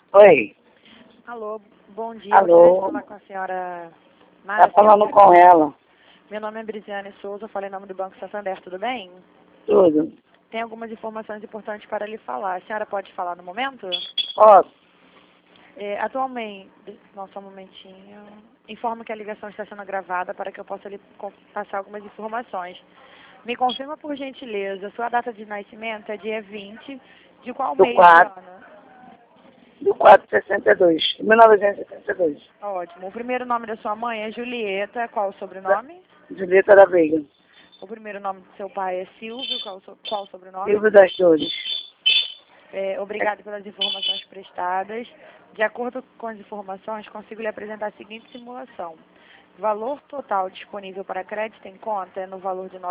Oi. Alô, bom dia. Alô. Eu queria falar com a senhora Tá falando com ela. Meu nome é Brisiane Souza, eu falei em nome do Banco Santander, tudo bem? Tudo. Tem algumas informações importantes para lhe falar. A senhora pode falar no momento? Posso? Atualmente, só um momentinho. Informo que a ligação está sendo gravada para que eu possa lhe passar algumas informações. Me confirma, por gentileza, sua data de nascimento é dia 20 de qual Do mês 4, de ano? do 462, 1962. Ótimo. O primeiro nome da sua mãe é Julieta. Qual o sobrenome? Julieta da Veiga. O primeiro nome do seu pai é Silvio. Qual o sobrenome? Silvio das Dores. Obrigado pelas informações prestadas. De acordo com as informações, consigo lhe apresentar a seguinte simulação. Valor total disponível para crédito em conta é no valor de R$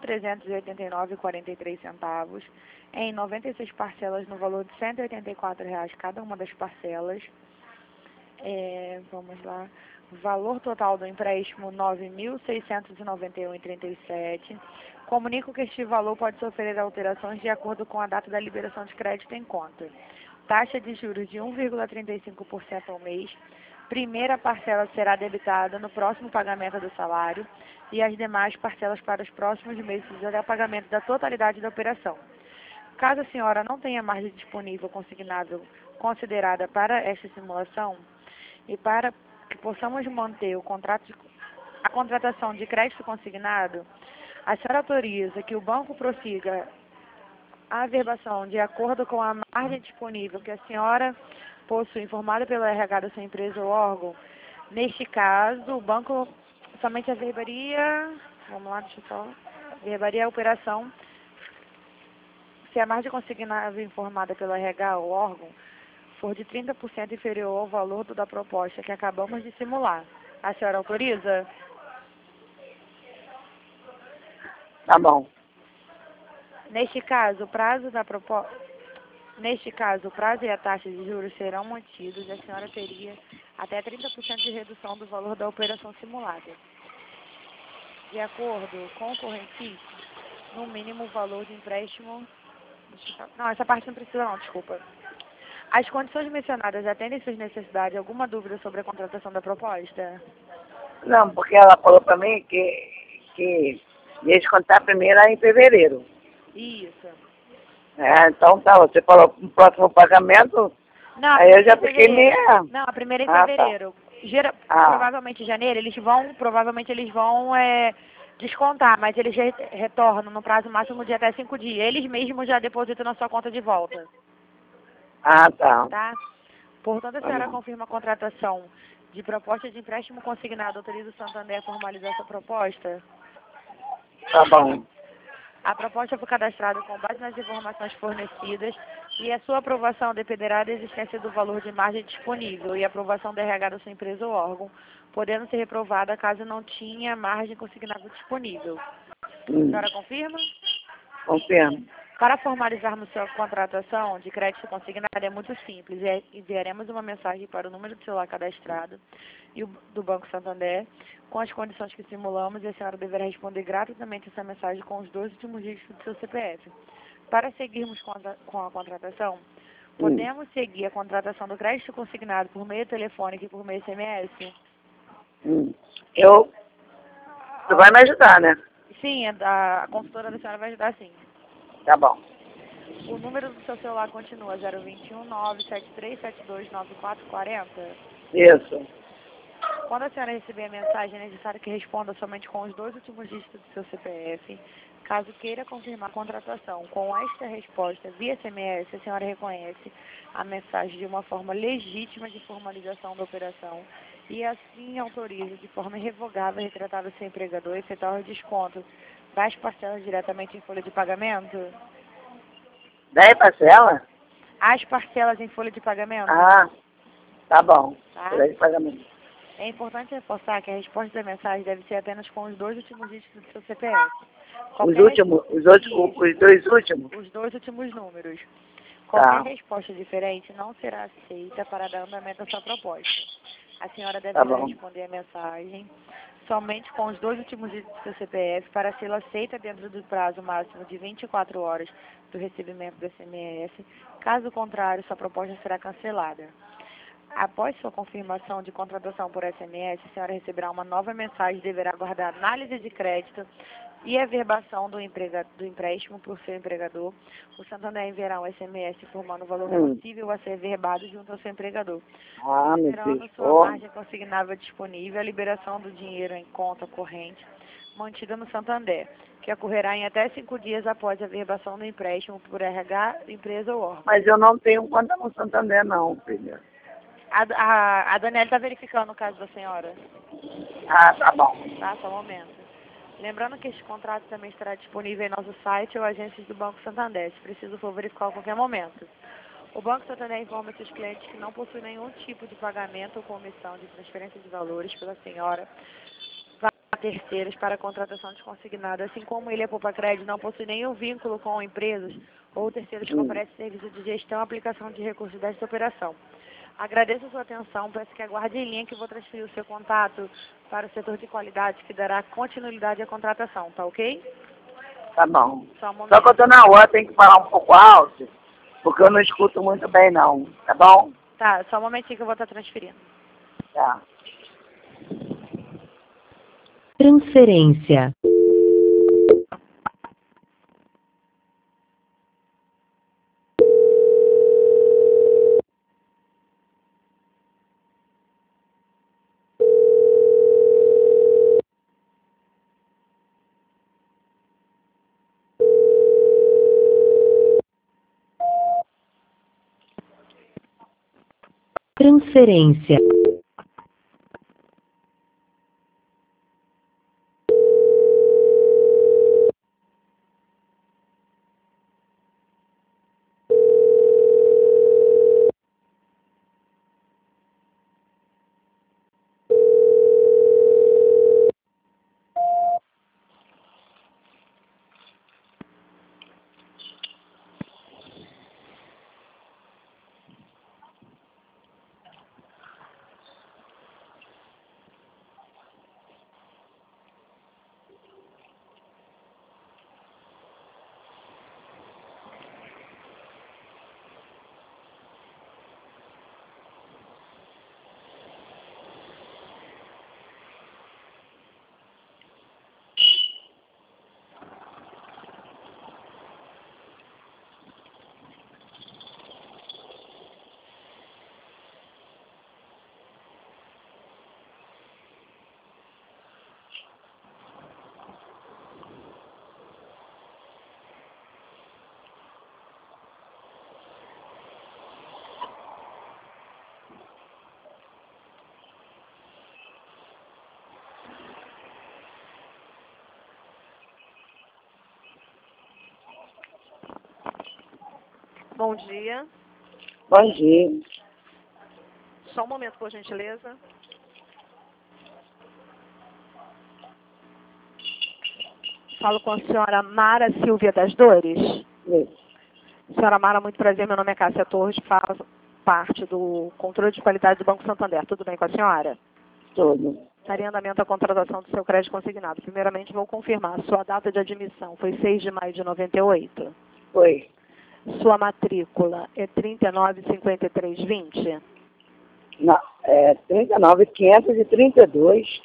9.389,43, em 96 parcelas no valor de R$ 184,00 cada uma das parcelas. Vamos lá. Valor total do empréstimo R$ 9.691,37. Comunico que este valor pode sofrer alterações de acordo com a data da liberação de crédito em conta. Taxa de juros de 1,35% ao mês. Primeira parcela será debitada no próximo pagamento do salário e as demais parcelas para os próximos meses até o pagamento da totalidade da operação. Caso a senhora não tenha margem disponível consignável considerada para esta simulação, e para que possamos manter a contratação de crédito consignado, a senhora autoriza que o banco prossiga a averbação de acordo com a margem disponível que a senhora possui informada pelo RH da sua empresa ou órgão. Neste caso, o banco somente averbaria, averbaria a operação se a margem consignável informada pelo RH ou órgão for de 30% inferior ao valor da proposta que acabamos de simular. A senhora autoriza? Tá bom. Neste caso, o prazo e a taxa de juros serão mantidos e a senhora teria até 30% de redução do valor da operação simulada. De acordo com o correntista, no mínimo o valor de empréstimo... Não, essa parte não precisa não, desculpa. As condições mencionadas atendem suas necessidades? Alguma dúvida sobre a contratação da proposta? Não, porque ela falou pra mim que ia descontar primeiro em fevereiro. Isso. Então tá, você falou no próximo pagamento, Não, aí eu já fiquei meio... Não, a primeira é em Tá. fevereiro. Provavelmente em janeiro eles vão descontar, mas eles retornam no prazo máximo de até 5 dias. Eles mesmos já depositam na sua conta de volta. Tá. Tá? Portanto, a Tá senhora bom. confirma a contratação de proposta de empréstimo consignado. Autoriza o Santander a formalizar essa proposta? Tá bom. A proposta foi cadastrada com base nas informações fornecidas e a sua aprovação dependerá da existência do valor de margem disponível e a aprovação da RH da sua empresa ou órgão, podendo ser reprovada caso não tinha margem consignável disponível. A senhora confirma? Confirmo. Para formalizarmos sua contratação de crédito consignado é muito simples. Enviaremos uma mensagem para o número de celular cadastrado do Banco Santander com as condições que simulamos e a senhora deverá responder gratuitamente essa mensagem com os 2 últimos dígitos do seu CPF. Para seguirmos com a contratação, podemos seguir a contratação do crédito consignado por meio telefônico e por meio SMS? Tu vai me ajudar, né? Sim, a consultora da senhora vai ajudar sim. Tá bom. O número do seu celular continua 021 97372 9440. Isso. Quando a senhora receber a mensagem, é necessário que responda somente com os 2 últimos dígitos do seu CPF. Caso queira confirmar a contratação com esta resposta via SMS, a senhora reconhece a mensagem de uma forma legítima de formalização da operação e assim autoriza de forma irrevogável retratada seu empregador e efetuar o desconto das parcelas diretamente em folha de pagamento? 10 parcelas? As parcelas em folha de pagamento? Tá bom. Tá? Folha de pagamento. É importante reforçar que a resposta da mensagem deve ser apenas com os 2 últimos dígitos do seu CPF. Os 2 últimos? Os 2 últimos números. Tá. Qualquer resposta diferente não será aceita para dar andamento à sua proposta. A senhora deve Tá bom. responder a mensagem somente com os 2 últimos dígitos do seu CPF para ser aceita dentro do prazo máximo de 24 horas do recebimento do SMS. Caso contrário, sua proposta será cancelada. Após sua confirmação de contratação por SMS, a senhora receberá uma nova mensagem e deverá aguardar análise de crédito e averbação do empréstimo por seu empregador. O Santander enviará um SMS informando o valor possível a ser averbado junto ao seu empregador. Ah, meu Considerando Deus. sua Ó, margem consignável disponível, a liberação do dinheiro em conta corrente mantida no Santander, que ocorrerá em até 5 dias após a averbação do empréstimo por RH, empresa ou órgão. mas eu não tenho conta no Santander, não, filha. A Daniela está verificando o caso da senhora. Ah, tá bom. Tá, só um momento. Lembrando que este contrato também estará disponível em nosso site ou agências do Banco Santander, se preciso for verificar a qualquer momento. O Banco Santander informa seus clientes que não possui nenhum tipo de pagamento ou comissão de transferência de valores pela senhora para terceiros para contratação desconsignada, assim como ele, a Poupa Crédito, não possui nenhum vínculo com empresas ou terceiros que oferecem serviço de gestão e aplicação de recursos desta operação. Agradeço a sua atenção, peço que aguarde em linha que eu vou transferir o seu contato para o setor de qualidade que dará continuidade à contratação, tá ok? Tá bom. Só um Só que eu momento. tô na rua, tem que falar um pouco alto, porque eu não escuto muito bem, não. Tá bom? Tá, só um momentinho que eu vou estar transferindo. Tá. Transferência. Transferência. Bom dia. Bom dia. Só um momento, por gentileza. Falo com a senhora Mara Silvia das Dores. Isso. Senhora Mara, muito prazer. Meu nome é Cássia Torres, faço parte do controle de qualidade do Banco Santander. Tudo bem com a senhora? Tudo. Está em andamento a contratação do seu crédito consignado. Primeiramente, vou confirmar. Sua data de admissão foi 6 de maio de 98. Foi. Sua matrícula é 395320. Não, é 39.532.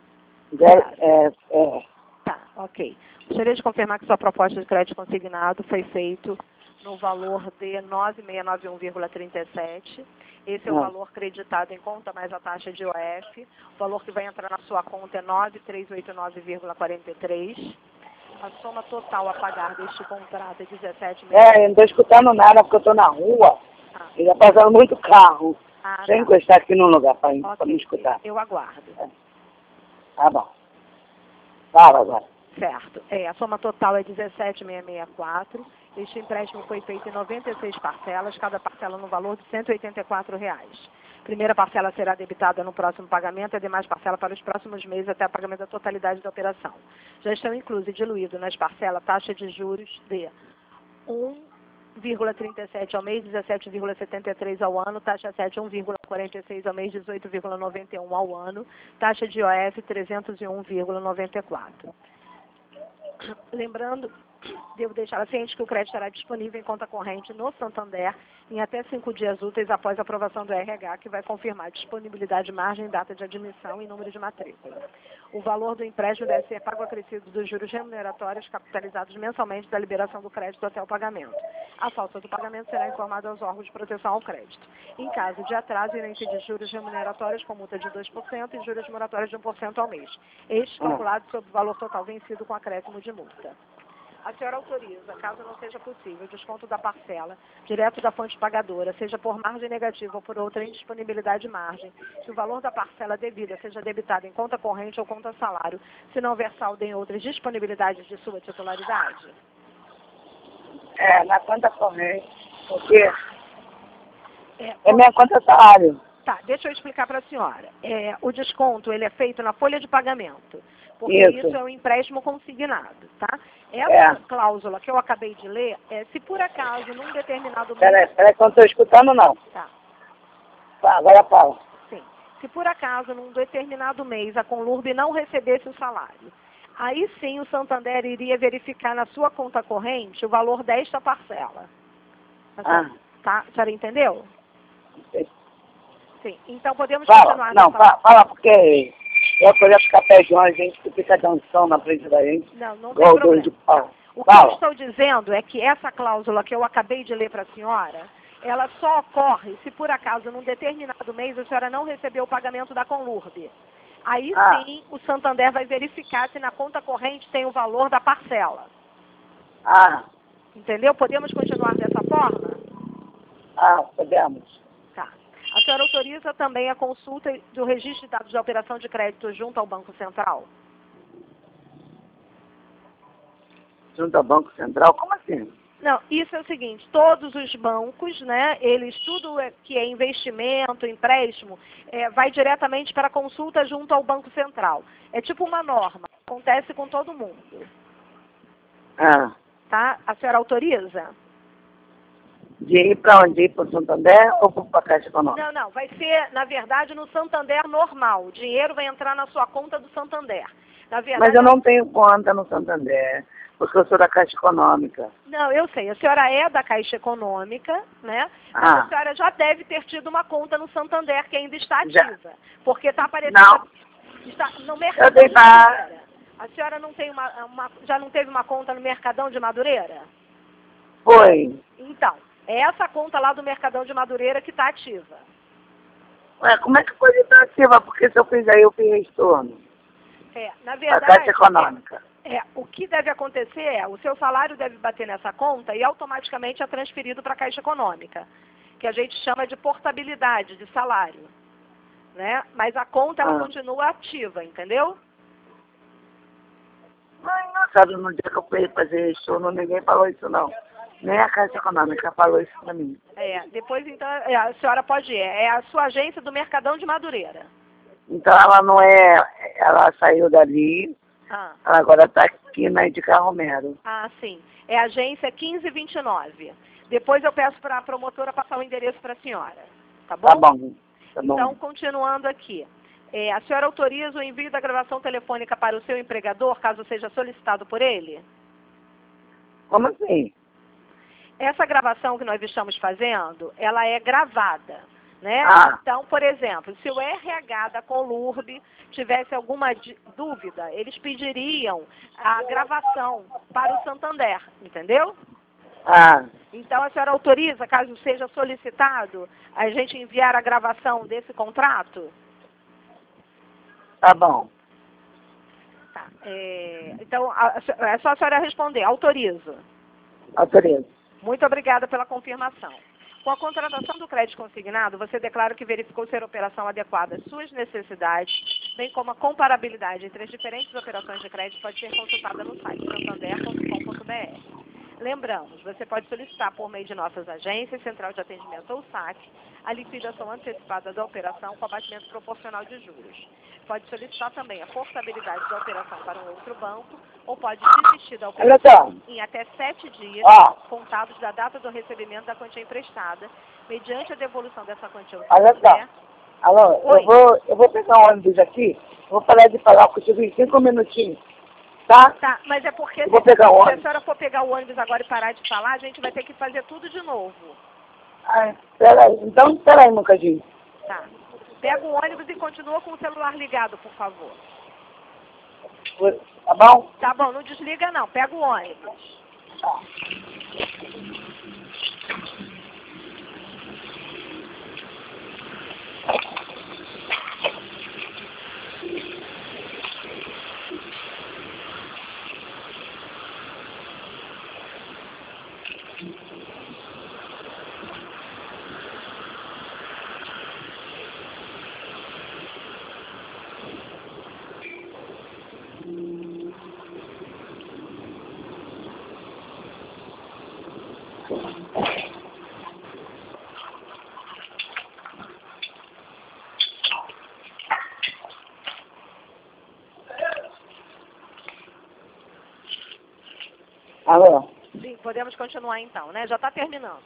Tá, ok. Gostaria de confirmar que sua proposta de crédito consignado foi feito no valor de 9.691,37. Esse é o valor creditado em conta mais a taxa de IOF. O valor que vai entrar na sua conta é 9.389,43. A soma total a pagar deste contrato é 17 mil. eu não tô escutando nada porque eu tô na rua. E tá passando muito carro. Deixa eu encostar aqui num lugar pra me escutar. Eu aguardo. Tá bom. Fala agora. Certo. A soma total é 17.664. Este empréstimo foi feito em 96 parcelas, cada parcela no valor de R$ 184. Primeira parcela será debitada no próximo pagamento e a demais parcela para os próximos meses até o pagamento da totalidade da operação. Já estão inclusos e diluídos nas parcelas taxa de juros de 17,37 ao mês, 17,73 ao ano, taxa 7, 1,46 ao mês, 18,91 ao ano, taxa de IOF 301,94. Lembrando, devo deixar ciente que o crédito estará disponível em conta corrente no Santander em até 5 dias úteis após a aprovação do RH, que vai confirmar disponibilidade, margem, data de admissão e número de matrícula. O valor do empréstimo deve ser pago acrescido dos juros remuneratórios capitalizados mensalmente da liberação do crédito até o pagamento. A falta do pagamento será informada aos órgãos de proteção ao crédito. Em caso de atraso, irão-se de juros remuneratórios com multa de 2% e juros moratórios de 1% ao mês. Este calculado sobre o valor total vencido com acréscimo de multa. A senhora autoriza, caso não seja possível, o desconto da parcela, direto da fonte pagadora, seja por margem negativa ou por outra indisponibilidade de margem, que o valor da parcela devida seja debitado em conta corrente ou conta salário, se não houver saldo em outras disponibilidades de sua titularidade? Na conta corrente, porque é minha conta salário. Tá, deixa eu explicar para a senhora. O desconto, ele é feito na folha de pagamento, porque isso é um empréstimo consignado, tá? Essa cláusula que eu acabei de ler, se por acaso, num determinado mês... Peraí, que eu não estou escutando, não. Tá. Agora fala. Sim. Se por acaso, num determinado mês, a Conlurb não recebesse o salário, aí sim o Santander iria verificar na sua conta corrente o valor desta parcela. Tá? A senhora entendeu? Sim. Então podemos continuar. Fala porque eu podia ficar pegando a gente que fica dançando na frente da gente. Não tem problema. De pau. O que eu estou dizendo é que essa cláusula que eu acabei de ler para a senhora, ela só ocorre se por acaso num determinado mês a senhora não recebeu o pagamento da Conlurb. Aí sim o Santander vai verificar se na conta corrente tem o valor da parcela. Entendeu? Podemos continuar dessa forma? Podemos. Tá. A senhora autoriza também a consulta do registro de dados de operação de crédito junto ao Banco Central? Junto ao Banco Central? Como assim? Não, isso é o seguinte, todos os bancos, né, eles, tudo que é investimento, empréstimo, vai diretamente para a consulta junto ao Banco Central. É tipo uma norma, acontece com todo mundo. Tá? A senhora autoriza? De ir para onde? Ir para o Santander ou para a Caixa Econômica? Não, vai ser, na verdade, no Santander normal. O dinheiro vai entrar na sua conta do Santander. Na verdade, mas eu não tenho conta no Santander, porque eu sou da Caixa Econômica. Não, eu sei. A senhora é da Caixa Econômica, né? Mas a senhora já deve ter tido uma conta no Santander que ainda está ativa. Porque está aparecendo... Não. Está no Mercadão de Madureira. A senhora não tem já não teve uma conta no Mercadão de Madureira? Foi. Então, é essa conta lá do Mercadão de Madureira que está ativa. Como é que pode estar ativa? Porque se eu fiz aí, eu fiz retorno. Na verdade... A Caixa Econômica. O que deve acontecer o seu salário deve bater nessa conta e automaticamente é transferido para a Caixa Econômica, que a gente chama de portabilidade de salário, né? Mas a conta, ela continua ativa, entendeu? Mas, engraçado, no dia que eu fui fazer retorno, ninguém falou isso, não. Nem a Caixa Econômica falou isso para mim. Depois, então, a senhora pode ir. É a sua agência do Mercadão de Madureira. Então, ela não ela saiu dali, ela agora está aqui na Edgar Romero. Sim. É a agência 1529. Depois eu peço para a promotora passar o endereço para a senhora. Tá bom? Tá bom. Então, continuando aqui. A senhora autoriza o envio da gravação telefônica para o seu empregador, caso seja solicitado por ele? Como assim? Essa gravação que nós estamos fazendo, ela é gravada, né? Então, por exemplo, se o RH da Conlurb tivesse alguma dúvida, eles pediriam a gravação para o Santander, entendeu? Então, a senhora autoriza, caso seja solicitado, a gente enviar a gravação desse contrato? Tá bom. Tá. Então, é só a senhora responder, autorizo. Autorizo. Muito obrigada pela confirmação. Com a contratação do crédito consignado, você declara que verificou ser a operação adequada às suas necessidades, bem como a comparabilidade entre as diferentes operações de crédito pode ser consultada no site santander.com.br. Lembramos, você pode solicitar por meio de nossas agências, central de atendimento ou SAC, a liquidação antecipada da operação com abatimento proporcional de juros. Pode solicitar também a portabilidade da operação para um outro banco ou pode desistir da operação em até 7 dias, contados da data do recebimento da quantia emprestada, mediante a devolução dessa quantia ao fornecedor. Alô, eu vou pegar um ônibus aqui, vou parar de falar contigo em 5 minutinhos. Tá? Tá, mas é porque se a senhora for pegar o ônibus agora e parar de falar, a gente vai ter que fazer tudo de novo. Ah, peraí. Então, peraí um bocadinho. Tá. Pega o ônibus e continua com o celular ligado, por favor. Tá bom? Tá bom, não desliga não. Pega o ônibus. Tá. Alô? Sim, podemos continuar então, né? Já está terminando.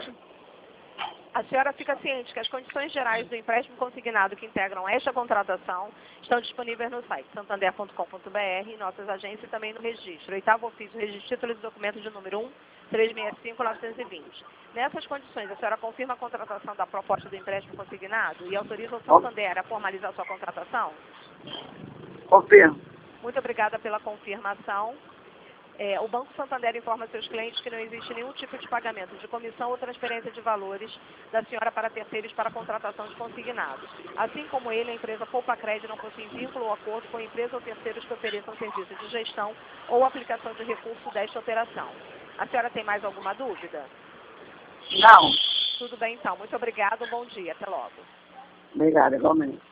A senhora fica ciente que as condições gerais do empréstimo consignado que integram esta contratação estão disponíveis no site santander.com.br, em nossas agências e também no registro. Oitavo ofício, registro título de documento de número 1-365-920. Nessas condições, a senhora confirma a contratação da proposta do empréstimo consignado e autoriza o Santander a formalizar sua contratação? Confirmo. Muito obrigada pela confirmação. O Banco Santander informa seus clientes que não existe nenhum tipo de pagamento de comissão ou transferência de valores da senhora para terceiros para a contratação de consignado. Assim como ele, a empresa Poupacred não possui vínculo ou acordo com a empresa ou terceiros que ofereçam serviço de gestão ou aplicação de recurso desta operação. A senhora tem mais alguma dúvida? Não. Tudo bem então. Muito obrigada. Bom dia. Até logo. Obrigada, igualmente.